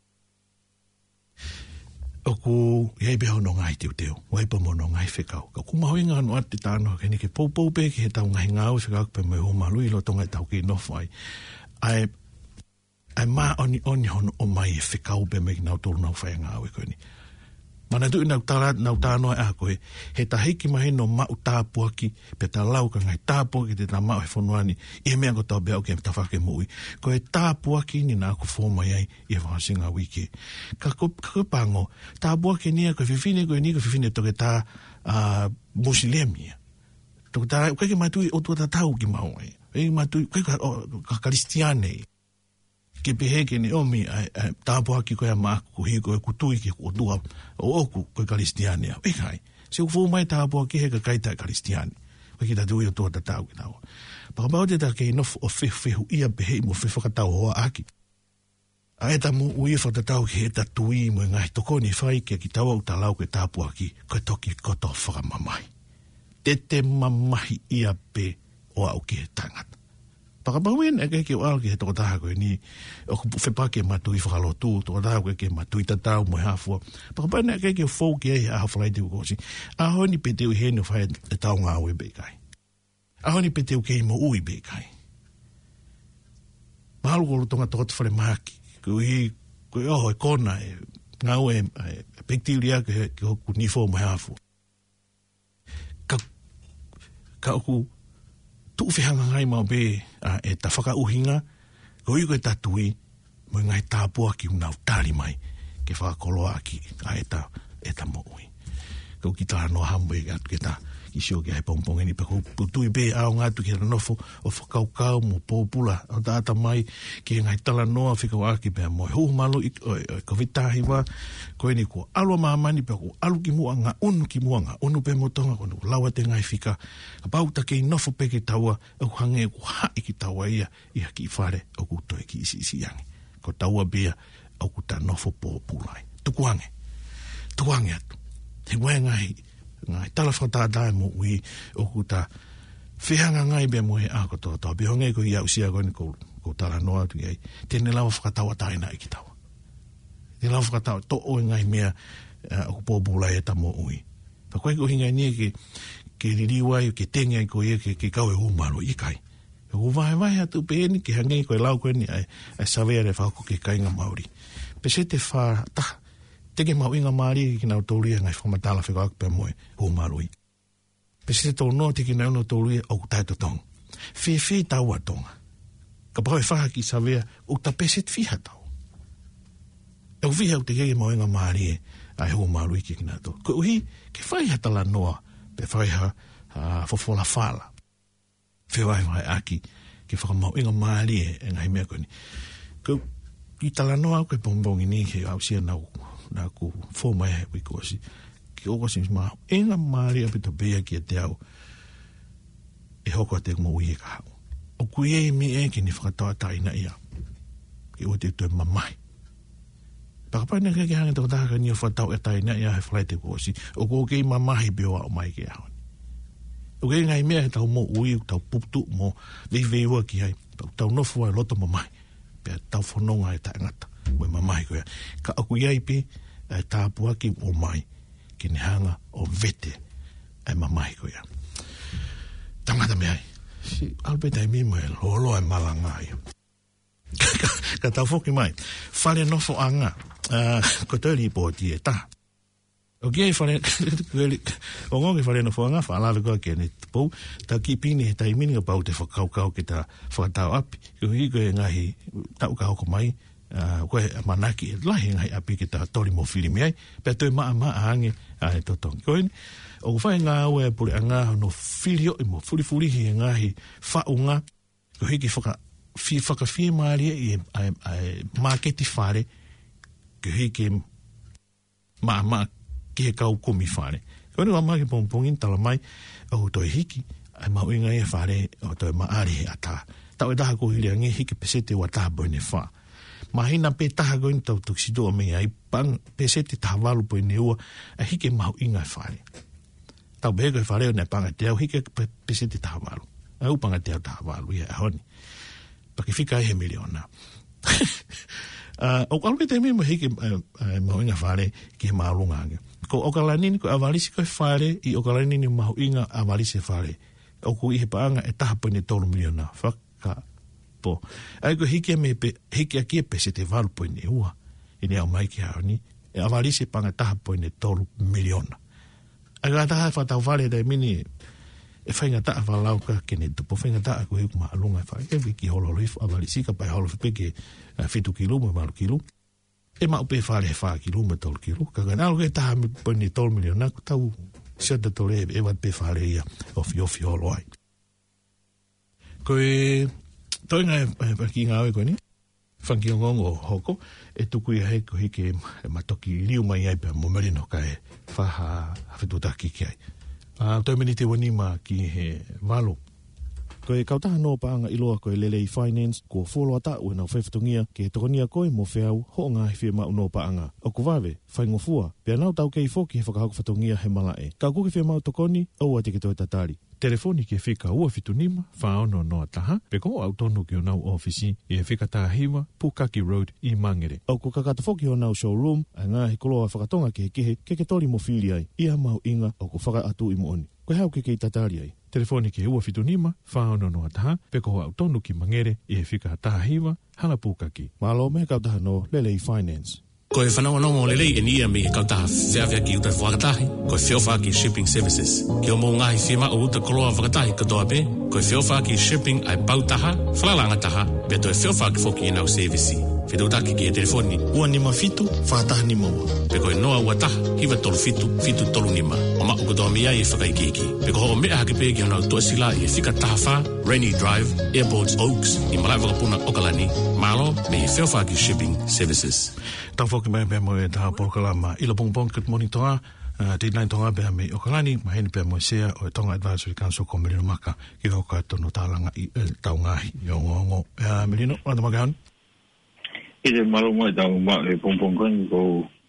Oku, iei beho no ngai teo teo, waipa mo no ngai whekau. Ka kumahui ngā no ati tāno, ke ni ke poupou pe, ke he tau ngai ngāu whekau, pe mo e homa lui lo tonga e tau ki nofu ai. Ai, ai mā oni oni hono o mai e whekau pe me ki nau tolu nau whai ngāu e koe ni. Mana tu nau tāra, nau tāno e a koe, he ta heiki mahi no mau tāpuaki, pe ta lau ka ngai tāpuaki te ta mau he whanuani, i he mea ko tau beau ke ta whake mui. Ko e tāpuaki ni nā ko whoma iai, i e whasinga wiki. Ka koe pango, tāpuaki nia ko whiwhine koe ni ko whiwhine toke tā uh, musilemia. Toke tā, koe ke matui o tua ta tau ki mau ai. Koe ke matui, koe ka, oh, ka karistiane ke peheke ni omi tāpuaki koe a māku hi koe kutui ki kua tua o oku koe karistiane au. E kai, se u fōu mai tāpuaki he ka kaita karistiane. Koe ki tatu i o tua tatau ki tau. Pakapau te ta kei nofu o whewhehu ia pehe mo whewhakatau hoa aki. A e ta mu ui whakatau ki he tatui mo ngai toko ni whai ki ki tau au talau ke tāpuaki koe toki koto whakamamai. Te te mamahi ia pe o au ki he tangata. Pakapauin e kei o ao ki he toko taha koe ni o whepake matui whakalotu, toko taha koe ke matui tatau mo e hafua. Pakapauin e kei o fōu ki e a hawhalai te ukosi. A honi pe teu henu whai e tau ngā ue bekai. A honi pe teu kei mo ui bekai. Mahalu kolo tonga toko te whare maki. Koe hi, koe oho e kona e ngā ue e pektiria ke hoku ni fōu mo e hafua. Ka, ka oku tu whihanga ngai mau be uh, e ta whakauhinga, ko i koe tatui, mo ngai tāpua ki unau tāri mai, ke whakakoloa ki a e ta, e ta mo ui. Kau ki tā no hambu e atu ke ta, ki sio ki hai pongpong eni, pa kou putui be ao ngātu ki ra nofo, o whakaukau mo pōpula, o tāta mai, ki ngai tala noa whikau aki pēr mo, hou malo i kawitahi wa, koe ni ko alua mamani pe ko alu ki mua ngā unu ki mua ngā unu pe motonga kono lawa te ngai whika ka pauta ke nofo pe ke taua e ku hange e ku hae ki taua ia ia ki whare o ku toi ki isi isi yangi ko taua bea o ku ta nofo pōpulai tukuange tukuange atu He wai ngai, ngai tala whakatatai mo ui o kuta whihanga ngai bea mo he ako toa toa. Pia hongai ko i au sia koe ni ko, ko tala noa tu iai. Tēne lawa whakatawa taina i ki tawa. Tēne lawa whakatawa to o ngai mea uh, o kupopula e tamo ui. Pa koe ko hingai nie ke, ke ririwai, ke tengi ai ko ia ke, ke kau e humaro i kai. E ko vai vai atu peeni ke hangai koe lau koe ni ai, ai savea re whako ke kainga Māori. Pe se te wha taha. Teke mau inga maari ki nau tōruia ngai whamatala whiko aku pia moe humarui. Pese te tō noa teki nau no tōruia o kutai to tong. Whi whi tau a tonga. Ka pahoi whaha ki savea o ta pese te whiha tau. E uwi hau te kege mau inga maari e ai humarui ki kina tō. Ko uhi ke whai hatala noa pe whai ha uh, fofola whala. Whiwai whai aki ki whakamau inga maari e e ngai mea koni. Ko i tala noa koe pongbongi ni ke au sia nau na ku fo mai he we kosi ki o kosi ma enga mari a pito bea ki te au e hoko te mo ui ka o ku ye mi e ki ni whakatawa taina ia ki o te tue mamai pakapane ke ke hanga tau taka ni o whakatawa e taina ia he whalai te kosi o ku o kei mamai bewa o mai ke au o kei ngai mea he tau mo ui tau puptu mo vei vei ua ki hai tau nofua e loto mamai pe tau whanonga e taingata we mamai koe. Ka aku iai pe e tāpua ki o mai ki ne hanga o vete e mamai koe. Tangata me ai. Si albeta e mimo e lolo e malanga ai. Ka tau foki mai. Whare nofo anga. Uh, ko tōri po ti e tā. O kia i whare, o ngongi whare nofo anga, whaalala koa kia ne pou, ta ki pini he taimini ka pau te whakaukau ki ta whakatau api. Ko hi koe ngahi tau ka hoko mai, Uh, koe manaki e lahi ngai api ki ta tori mo filimi ai, pe toi maa maa hange a e totong. Koe ni, o whai ngā ue pule a ngā no filio i mo furi furi hi ngā hi whaunga, ko hiki whaka, fi, whaka fie maari e ai, ai maketi whare, ko hiki maa maa ki he kau kumi whare. Koe ni wa maa ki pongpongin tala mai, o toi hiki, ai mau inga e whare, o toi maari he ata. Tau e taha ko hiri ange hiki pesete wa taha boine wha. Mahina pe taha goin tau tuksido a mea i pang pesete taha walu po i neua a hike mau inga e whare. Tau beheko e whare o nei panga te au hike pesete taha walu. A upanga te au taha walu ia e honi. Paki whika e he miliona. uh, o kalwe te mea hike uh, uh, mau inga whare ki he maulunga ange. Ko okalanini ko avalisi ko e whare i okalanini mau inga avalisi e whare. O ku i he paanga e taha po i ne tolu miliona. Whaka po. Ai ko hiki me pe hiki aki pe se te valu po ni ua. Ini au mai ki hao ni. E avalisi panga taha po ni tolu miliona. Ai ka taha fa tau vale dai mini e whainga taha walau ka kene tupo whainga taha ko hiku maa lunga e whae. E wiki holo loifu avalisi ka pai holo whipeke fitu kilu mo malu kilu. E maa upe whale he whaa kilu me tolu kilu. Ka ka nalo ke taha po ni tolu miliona ku tau siata tole e wat pe whale ia ofi ofi holo ai. Koe toi ngai ki ngā oe koe ni, whanki o ngongo hoko, e tuku i hei ko hike e matoki liu mai ai pia mo merino ka e whaha hawhetutaki ki ai. Uh, toi meni te wanima ki he walo. Koe kautaha no paanga iloa koe Lelei Finance, ko wholoa ta ue nau whaifatungia, ke tokonia koe mo whiau ho ngā he whia mau no paanga. O ko wawe, whaingofua, pia nau tau kei fōki he whakahauka whatungia he malae. Ka kuki whia mau tokoni, au ate ke toi tatari. Telefoni ki e whika ua fitunima, whaono noa taha, pe ko au tonu ki o nau ofisi, i e whika taha hiwa, Pukaki Road i Mangere. Au ko kakata whoki o nau showroom, a ngā he koloa whakatonga ki he kehe, ke ke tori mo whiri ai, ia mau inga, au ko whaka atu i mo oni. Koe hau ke kei tatari ai. Telefoni ki e ua fitunima, whaono noa taha, pe ko au tonu ki Mangere, i e whika taha hiwa, hala Pukaki. Malo me kautaha no Lelei Finance. Ko e whanau anongo lelei e nia me kau taha whiawhia ki uta whakatahi, ko e whiawha ki shipping services. Ki o mō ngahi whima o uta koloa whakatahi katoa pe, ko e whiawha ki shipping ai pautaha, whalalanga taha, pe to e whiawha ki whoki e nau service. Whitautaki ki e telefoni, ua nima fitu, whataha nima ua. Pe ko e noa ua taha, hiwa tolu fitu, fitu tolu nima. O maa katoa mea e whakaikiki. Pe ko ho mea hake pe ki o nau toasila i e whika taha wha, Rainy Drive, Airports Oaks, i malai wakapuna Okalani, malo me e whiawha ki shipping services. Tau whoki mai pia mo e taha pōkalama. Ilo pongpong, good morning toa. Uh, Te nai tonga pia me Okalani, maheni pia mo sea o e Tonga Advisory Council ko Merino Maka, ki hoka tono tālanga i uh, tau ngahi i o ngongo. Uh, Merino, wata makaoni? I te marunga i tau ma e pongpong kani ko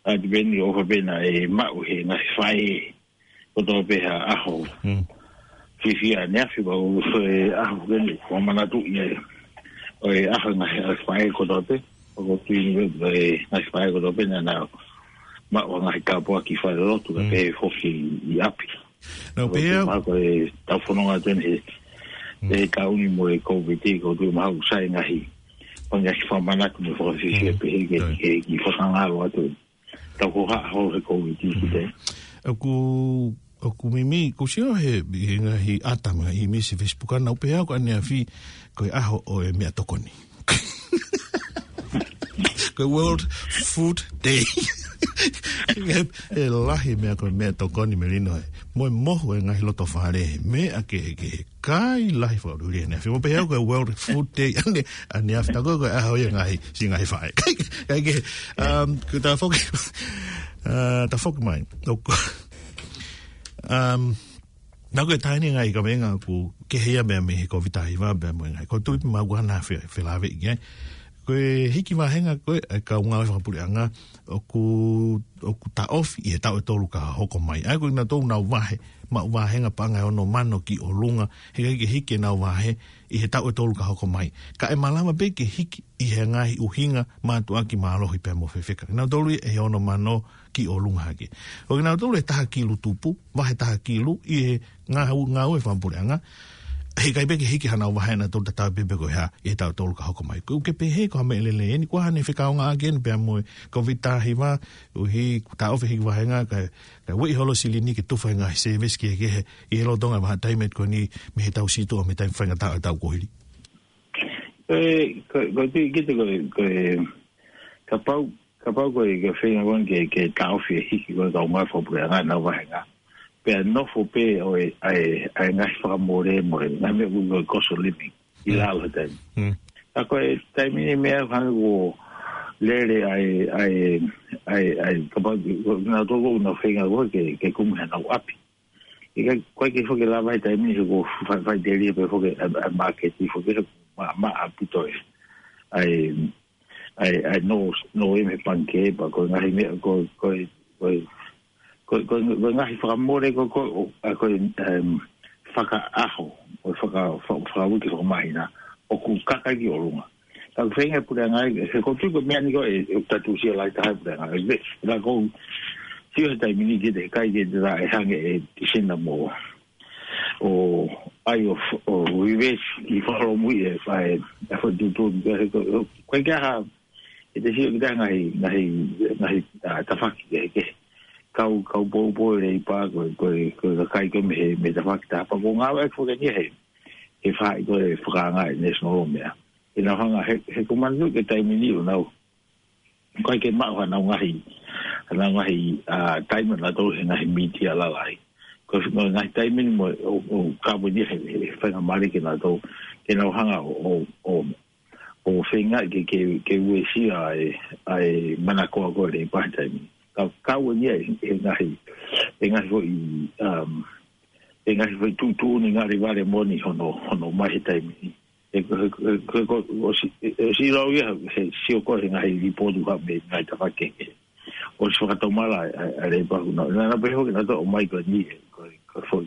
a di beni o bena e mau he na fai o do be ha aho fi fi a nefi ba o fe aho beni o mana tu ye o e aho na fai ko do be o tu ni be na fai ko do be na ma o na ka po ki fa lo tu be ho fi i api no be ma ko e ta fono nga ten he e ka uni mo e covid ko tu ma u sai nga hi o nga fa mana ku mo fi fi pe ke ki fa nga lo tu ta ko ha ho ko ti te ku ku mimi ku sio he nga hi atama hi mi se Facebook na pe ko ane fi ko aho o e me tokoni ko World Food Day e lahi me ko me tokoni melino mo mo nga hi loto fare me a ke ke kai lahi fo ri ne fi mo pe ko World Food Day ane ane afta ko ko aho nga hi singa hi fa kai ke um ku ta fo Uh, ta fok mai um na ko tani ngai ka venga ku ke hea me me ko vitai va be mo ngai ko tu ma gwana fe fe la ve ge ko hiki va henga ko ka unga fa puli anga o ku o ku ta off e ta o tolu ka hoko mai ai ko na to na va he ma va henga panga ono mano ki o lunga he ke hiki na va he i he ta o tolu ka hoko mai ka e malama be ke hiki i he ngai uhinga ma tu aki malo hi pe mo fe fe ka na tolu e ono mano ki o lunga hake. O kina tolu e taha kilu tupu, wahe taha kilu, i he ngā hau ngā ue whampureanga, he kai peke hiki hana wahe na tolu tata pepe ko hea, i he tau tolu ka hoko mai. Ko ke pe he ko hame lele eni, kua hane whikao ngā agen, pia moe, ko vita hi wā, o hi ta ofe hiki wahe ngā, ka, ka wei holo sili ni ke tuwhai ngā se veski e ke he, i he lo tonga waha taimet ko ni, me he tau sito, me tai whainga tau e tau kohiri. E, ko, ko, kite ko, ko, ka pau, ka pau ko ke whenga wan ke ke tauwhi hiki ko tau mai whapure a ngai nau wahenga. Pea nofo pe o e ai ngai whakamore mo e ngai mea kua cost of living i lalo taimi. A ko e taimi ni mea whanga ko lere ai ai ai ai ka pau nga toko una whenga ko ke ke kumuhe nau api. I ka koe ke whoke lawa i taimi ni ko whai deri pe whoke a market i whoke ma api toi. Ai ai ai no no me panque pa ko ngai me ko ko ko ko ko ngai fa more ko ko ko em faka aho o faka fa u ki ko mai na o ku kaka ki o lunga ta venga por ngai se ko tu ko me ani ko e ta tu si la ta por ngai la ko si o ta mini ki de kai ki de la e hange e tisina mo o ai o o vive ki fa lo muy e fa e fa tu tu ko ko ga e te hio kita ngai ngai ngai tawhaki ke ke kau kau bo bo le pa ko ko ko kai ko me me tawhaki ta pa ko ngā wai fo ke ni he e fa i ko e fra ngai ne so me e na hanga he he ko manu ke tai mini no kai ke ma wa na ngai na ngai a tai ma na to ngai media la lai ko ngai tai mini mo o ka bo ni he fa na mari ke na to ke na hanga o o o whenga ke ke ke uesi ai ai manako ko le paitami ka ka woni e ngai e ngai fo i um e ngai fo tu tu ni ngai vale moni hono hono mai taimi e ko ko o si si lo ia si o ko ngai li podu ha me ngai ta fa ke o so ka tomala a le pa no na pe ho que na to mai ko ni ko ko fo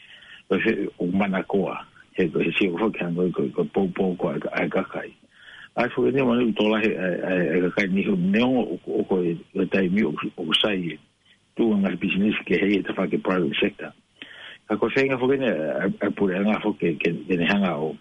o manako e ko si o fo ka ngo ko ko po po ko a ka kai ai foi nem mano tola e e kai ni não o ko e tai mi o sai tu nga business ke he ta fa ke private sector a ko fenga foi ne a por nga fo ke ke ne hanga o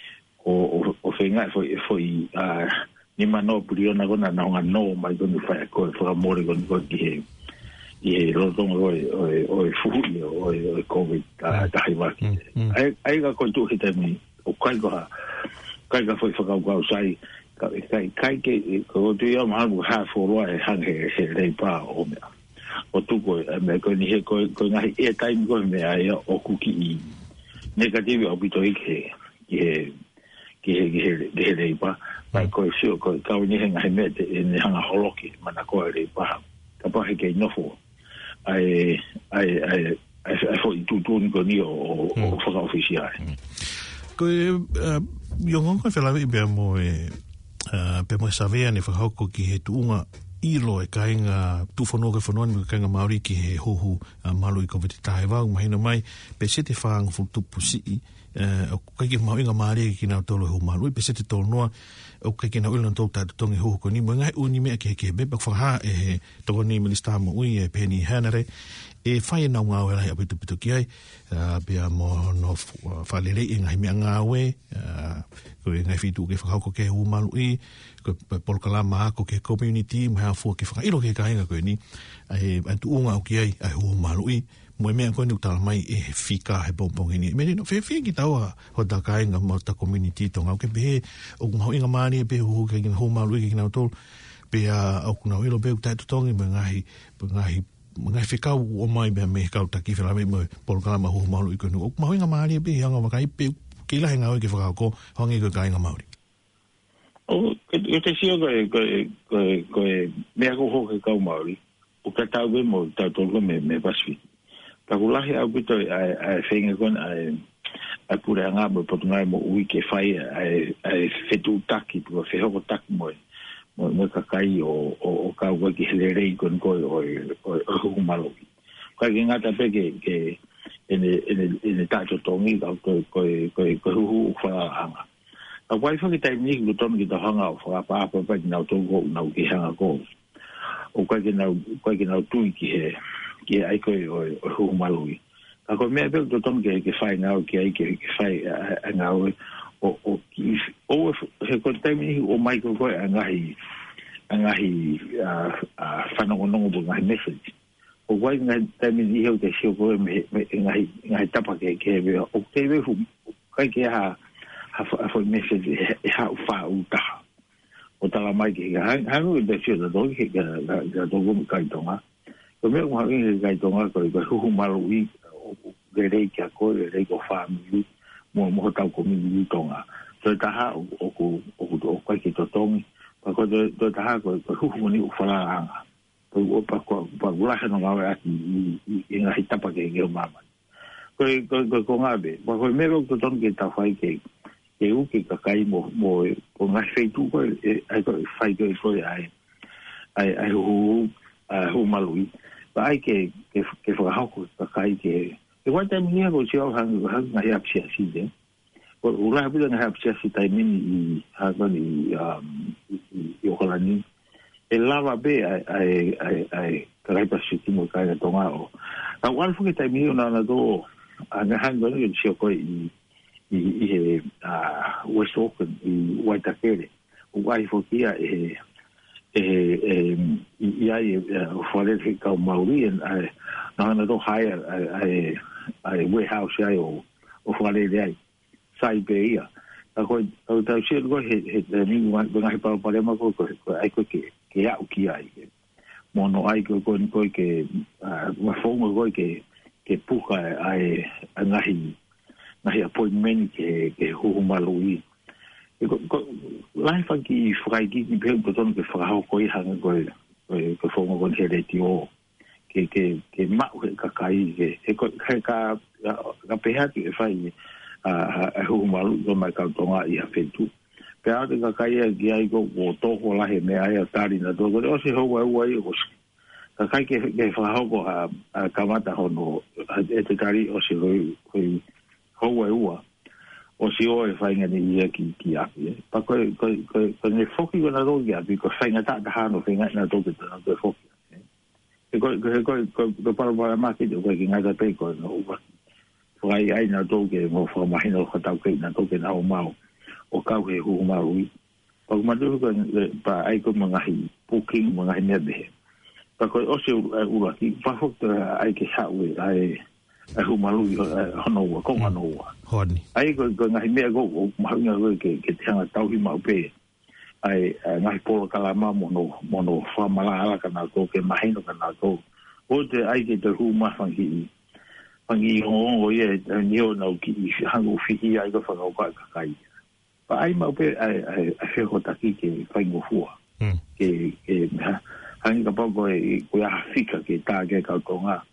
o o fenga foi foi a ni mano purio na gona na nga no mai do ni fa ko fo amore con ko ki e lo don o o fu o o covid ta ta hiva ai ai ga ko tu hita mi o kai go kai ka foi whakau kau sai kai kai ke ko tu ia ma bu ha fo ro e hang he he le pa o me o tu ko me ko ni he ko ko ngai e time ko me ai o ku ki negative o bito ke ke ke ke ke le pa pa ko si ko ka ni he ngai me ni hanga holoki mana ko le pa ka pa he ke no fo ai ai ai ai fo tu tu ko ni o o whakau oficial ko yo ngon ko fela be mo e pe mo savea ni whakauko ki he tuunga ilo e kainga tufono ke fono ni kainga Maori ki he huhu malu i koviti tae wau mahina mai pe sete whaanga futupu si o kaiki mauinga Maori ki nau tolo hu malu pe sete tolo noa o kaiki nau ilan tolo tātu tongi huhu ko ni mo ngai uni mea ke ke beba whaha e he toko ni milista mo ui e Penny Hanare e whai nau ngā wera hea pitu pitu ki ai pia mo no whalere i ngai mea ngā we ko e ngai whitu ke whakauko ke hu malu i ko polkalama ako ke community mo hea fua ke whakailo ke kainga ko ni ai antu unga o ki ai ai hu malu i mo mea ko ni utala mai e fika he pompong ni me no fe fe ki tawa ho da kainga mo ta community tonga ke be o ngau inga mani be hu ke hu malu i ke na tol pe a o kuna ilo be ta tongi me ngai ngai ngai fika o mai be me ka ta ki fela me mo polkalama hu malu i ko no o mau inga mani be hanga makai pe ke la hanga o ke whakako hongi ko kainga Maori o ke te sio ko ko ko ko me ko ho ke ka Maori o ka tau be mo ta tolo me me pasfi ka kulahi au bito ai ai fenga kon ai ai pura nga mo potungai mo ui ke fai ai ai fetu taki po fe ho tak mo mo mo ka kai o o ka wa ki hele kon ko o o malo ka ki nga ta pe ke ke ene ene ene ta to tongi ka ko ko ko ko hu fa anga a wai fa ki tai ni lu ton ki ta hanga o fa pa pa pa na to go na ki hanga ko o ka ki na ko ki na tu ki he ki ai ko o hu malui ka ko me be to ton ke ke fai na ki ai ke ke fai nga o o ki o he ko tai ni o mai ko ko nga hi nga hi a fa no no bo nga message o wai nga tai ni he ke sio ko me nga hi nga tapa ke ke be o ke be hu ka ke ha ha fa message ha fa u ta o ta la mai ke ha ha no de sio da do ke ga ga do go ka tonga ko me wa ngi ga tonga ko ko hu malu i de re ke ko de re ko fa mi mo mo ta ko mi tonga so ta ha o ko o ko ko ke to tongi pa ko do ta ha ko hu mo ni u fa la ko o pa ko pa gula ha no ga a i nga hita pa ke ke mama ko ko ko nga be pa ko me ro to ton ke ta fai ke ke u ke ka kai mo mo ko nga fei tu ko ai ko fai ko ko ai ai ai hu hu malui pa ai ke ke ke fa ha ko ka kai ke e wa ta mi ko chi o hang hang nga ya psia si de ko u la bi na ha psia si tai min i ha ko ni um i o la ni e lava be ai ai ai ai ka pa si ti mo ka na tonga o a wal fu ke tai mi na na do a nga hang no ni chi ko i i i a West Auckland i Waitakere o ai fo kia e e e i ai o fale ke ka Maori en ai na na do hai ai ai warehouse ai o o fale ai sai be ia a ko o ta che go he he ni wa go ngai pa pa ma ko ko ai ko ke ke a o ki ai mo no ai ko ko ko ke wa fo mo go ke ke puka ai ngai ngai appointment ke ke hu malui ko ko lai fa ki frai ki ni pe ko ton ke fra ho ko i hang ko ko fo mo go he de ti o ke ke ke ma ka kai ke ko ka ka pe ha ki fa i a hu malu do mai ka tonga i ha fetu pe a ka kai ki ai ko o to ko la he me ai ta ri na do ko o se ho wa wa i ko ka kai ke ke fa ho ko a ka mata ho no e te kari o se ho ho ho wa wa o si o e fa nga ni ia ki ki a pa ko ko ko ne foki ko na do ya bi ko fa nga ta ha no fa nga na do ke na do foki e ko ko ko ko pa pa ma ki do ko ki nga ta pe ko no wa ai ai na do ke mo fo ma hino ko ta ke na do ke na o mau o ka he hu ma ui pa ma do ko pa ai ko mga hi booking mga hi ne be pa ko o se u la ki fa fo ai ke ha we ai ai hu ma lu hono wa ko hono wa honi ai ko ko ngai me go ma nga go ke ke tanga tau hi ma pe ai ngai po ka la ma mo no mo no fa ma la ala kana ko ke ma hino kana ko o te ai ke te hu ma fa hi pangi o o ye ni o no ki hangu fi ai go fa go ka kai pa ai ma pe ai ai fe ko ta ki ke fa ngo fu ke ke ha hang ka pa go e ko ya fika ke ta ke ka ko nga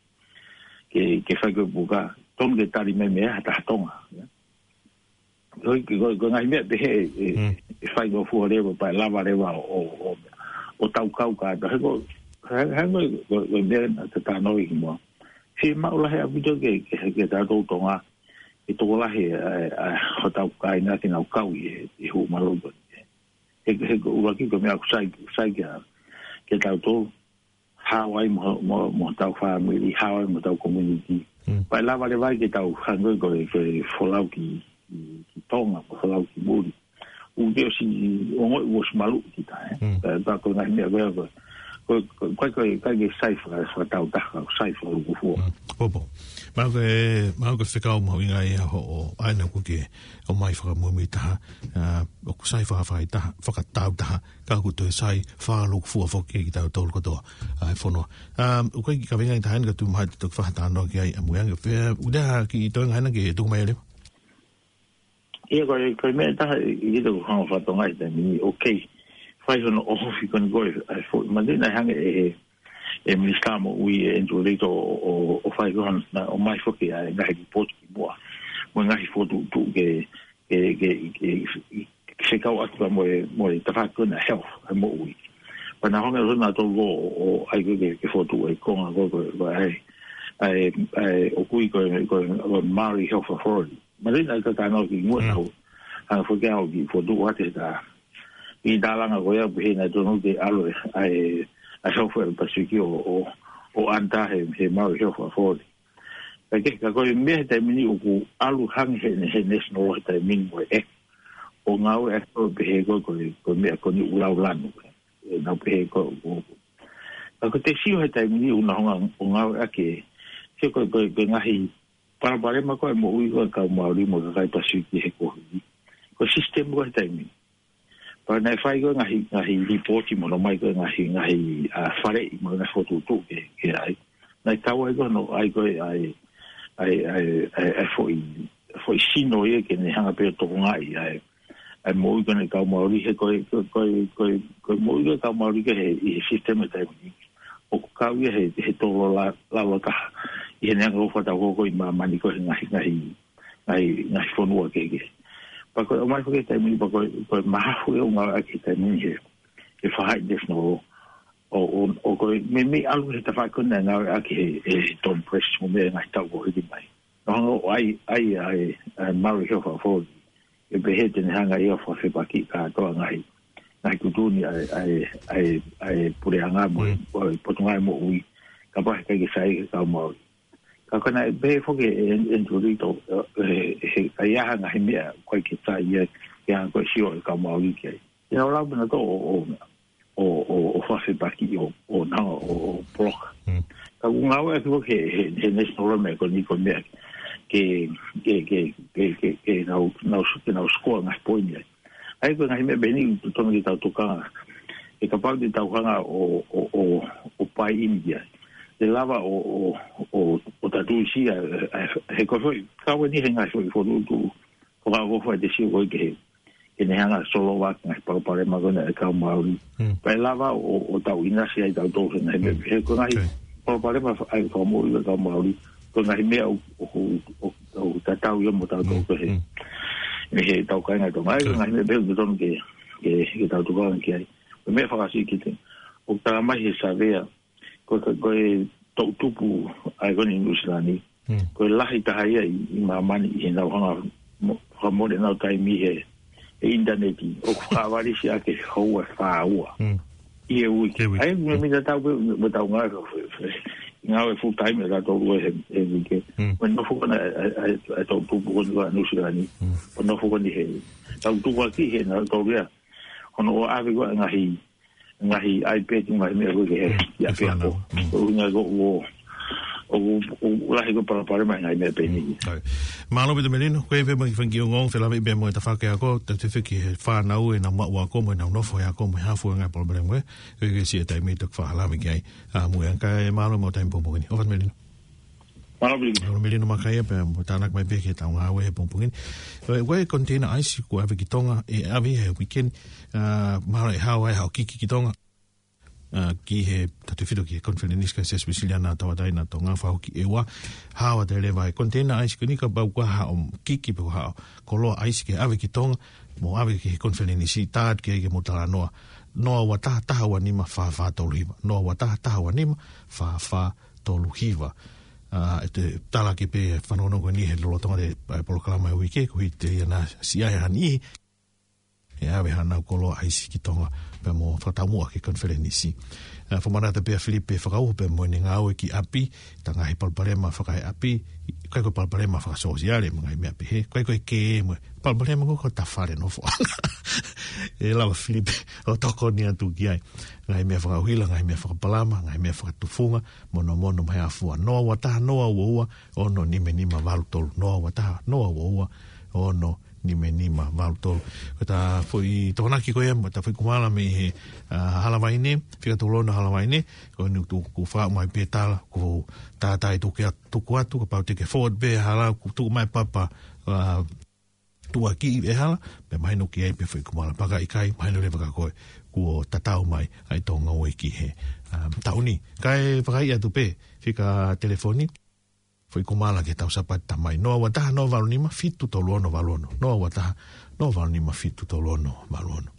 ke ke fa go buka ton ke ta ri me me ta tonga go go go ngai me be e fa go fu le pa lava le wa o o o tau kau ka da ko ha ngo ko me ta ta no i mo si ma la ha video ke ke ta to to nga i to la he ho tau ka ina ki na kau i i hu ma lo e ke ko ua ki ko me aku sai sai ka ke ta to Hawaii mo mo mo tau family Hawaii mo tau community pa la vale vai ke tau hango ko ko folau ki ki tonga folau ki muri u de si o mo was malu ki ta eh ta ko na ni agora ko ko ko ko ke sai fa fa tau ta sai fa u fu Bobo. Ma ke ma ke fika mo inga e ho ai na ku ke o mai fa mo mi ta o ku sai fa fa ta fa ka tau ta ka ku to sai fa lu fu fo ke ta to ko to ai fo no um o ke ka venga ta han ka tu ma to fa ta no ke ai mo yang ke u da ki to nga na ke tu mai le e ko ko me ta i do ha fa to ngai ta ni okay fa yo no o fi kon go ai fo ma de na hang e e mi stamo ui e engiorito o o fai con o mai foki a ngai di pot ki boa mo ngai foto tu ke ke ke ke se kau atu mo mo ta fa con a health mo ui pa na honga runa to go o ai ke ke foto e con a go go ai ai ai o kui ko ko Maori Health Authority ma rin ka ka no ki mo na a fo ke au ki foto wa te da i dalanga go ya be na to no ke alo ai a software pasiki o o o anta he he mau he fo fo ke ka ko me te mini o ku alu hang he he national te min mo e o ngau e ko be ko ko ko me ko ni ula ula no na be ko ko ko te si he te mini una o ngau a ke ke ko ko ngahi para bare ma ko mo ui ko ka mau ri mo ka pasiki he ko ko system ko te mini pa na fai go ngahi ngahi report mo no mai go ngahi ngahi a fare mo na foto tu ke ke ai na tau ai go no ai go ai ai ai ai foi foi sino ye ke ne hanga pe to ngai ai ai mo go na ka mo ri he ko ko ko ko mo go ka mo ri ke he system ta o ka ye he he to la la la ka ye ne go fata go go ma mani ko ngahi ngahi ai ngahi fonu ke ke pa ko mai ko te mi pa ko ko ma fu e unha aki te mi he e fa des no o o o ko me me algo te fa ko na nga aki e tom press mo me nga ta go i mai no ai ai ai Maori Health Authority e be he te hanga ia fa se pa ki ka to nga i nga ku tu ni ai ai ai ai pure anga mo po tu ngai mo ui ka pa ka ki sai ka mo ka kana be fo ke en turito e ka ya nga me ko ki ta ye ya ko si o ka mo ui ke ya ora bana to o o o o fa se pa ki o o na o block ka nga wa ko ke he ne solo me ko ni ko me ke ke ke ke ke ke na na su na sko na spoinya ai ko nga me beni to ni ta to ka e ka pa di ta nga o o o o pai India de lava o o o o tatu si he ko foi ka wani henga foi fo tu ko ga go foi de si go ke ke ne hanga solo wa nga pa pa le magona ka Maori pa lava o o ta ina si ai ta to na he ko nga pa pa le ma ai ko mo le ka Maori ko nga me o o o ta ta yo mo ta to ko he he ta ka nga to mai nga me be do ton ke ke ta to ko nga ai me fa si ki te o ta mai he savea ko ko to tupu ai ko ni nuslani ko lahi ta hai i ma mani i na hanga mo mo de na tai mi he e internet o ka wali sia ke ho fa wa i e wi ai me mi ta mo ta nga ko nga e full time da to wo he e ke when no fu na ai to tupu ko ni nuslani no fu ko ni he ta tu wa ki he na to ya ono ave go nga hi ngahi iPad ngai me go ke ya pe o nga go o o o la go para para mai ngai me pe ni malo be de menino ko e ve mai fangi ngong fe la be mo ta fa ke ko te te fiki fa na u na ma wa ko mo na no fo ya ko mo ha fo nga problem we ke si ta mi to fa la me ke a mo yang ka malo mo tempo mo ni o fa menino malo be no menino ma kai pe mo ta nak mai be ke ta nga we po po ni we container ice ko ave ki tonga e ave he weekend uh mara how I how kiki ki tonga ki he tatu whiro ki he conference ka se spesiliana tawadai na tonga whao ki ewa hawa te lewa e container ice ka nika bau kwa hao kiki pe hao koloa ice ke ave ki tonga mo ave ki he conference i taat ki e ke motala noa noa wa taha taha wa nima wha wha tolu hiva noa wa taha taha wa nima wha wha tolu hiva Uh, te tala ki pe whanono ko ni he lolo tonga te polokalama e wike ko hi te iana si ai hani e awe hana kolo aisi ki tonga pe mo whatamua ki konferenisi uh, whamarata pe a Filipe whakauho pe mo ni ngā oe ki api tanga he palparema whakahe api kai ko palparema whakasosiare mga i mea pe he kai ko e ke e mo palparema ko ko tawhare no whaanga e lawa Filipe o toko ni atu ki ai ngai mea whakauhila, ngai mea whakapalama, ngai mea whakatufunga, mono mono mai afua. Noa wataha, noa uaua, ono nime nima walu tolu. Noa wataha, noa uaua, ono nime nima walu tolu. Kata fui tohanaki koe, ta fui kumala me he uh, halawaine, whika tolona halawaine, ko ni tu ku wha mai pētala, ku tātai tuku tuku atu, ka pau teke forward be hala, ku tuku mai papa, uh, tua ki e hala, pe maino ki ei pe fui kumala, paka ikai, maino le waka koe. Kuo tatau mai ai tonga oe ki he um, tauni. Kai whakai atu pe, whika telefoni, whai kumala ke tau sapat tamai. Noa wataha, noa walunima, fitu tolu ono waluono. Noa wataha, noa walunima, fitu tolu ono waluono.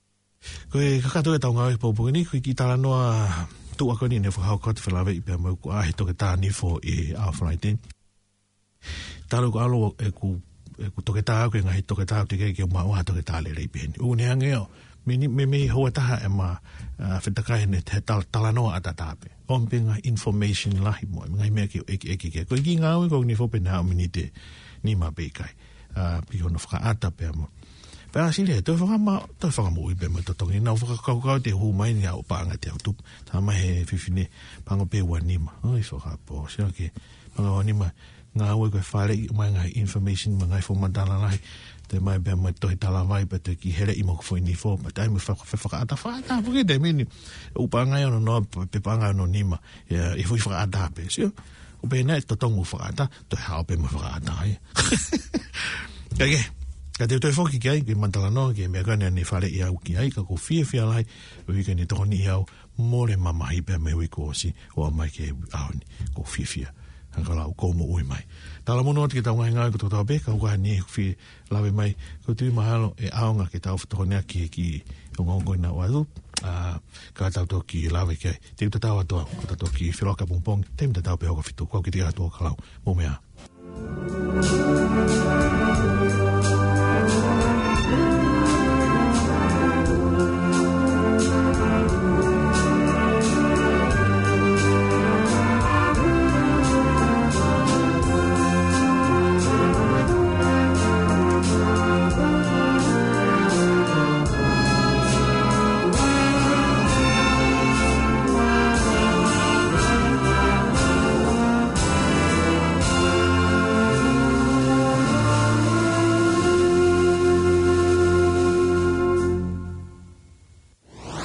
Koe kakato e tau ngā e paupukini, koe ki tala noa tu ako ni ne whakau kati whalawe i pia mau ku ahi toke tā nifo e awhanaiten. Talo ku alo e ku, e ku toke tā au ke ngahi toke tā au te kei ke o maua toke tā le rei piheni. U ne angeo, me me me hoa taha e ma whetakai ne te talanoa atatape. Ompenga information lahi moe. Ngai mea ki o eki eki ke. Koe ki ngā ui kong ni whope nā umini te ni ma peikai. Piho no whaka ata pe amo. Pea sile e toi whakama, toi whakama ui pe mo totongi. Nau whakakaukau te hu mai ni au paanga te au tupu. Tā mai he whiwhine pango pe ua nima. Oi whakapo. Sira ke panga ua nima. Ngā ui koe whare i mai ngai information ma ngai whomatala lahi. Te mai bea mai toi tala vai pa te ki here i mo kufoi ni fo pa tai me fa fa fa ata fa ata porque de mini o panga yo no pe panga no nima ya i foi fa ata pe sio o pe na to tongu fa ata to ha pe mo fa ata ai kage ka te toi foki kai ki mantala no ki me gane ni fale ia ki ai ka ko fie fie lai o i ni to ni au more mama hi pe me wi ko si o mai ke au ni ko fie fie angala o komo ui mai. Tala mono ati ke tau ngai ngai ko tau be ka uka ni fi lawe mai ko tui mahalo e aonga ke tau whatokonea ki ki o ngongo ina o adu ka tau tau ki lawe ke te uta tau atua ko tau tau ki whiroka pongpong te uta tau pe hoka fitu kau ki te atua kalau mo mea.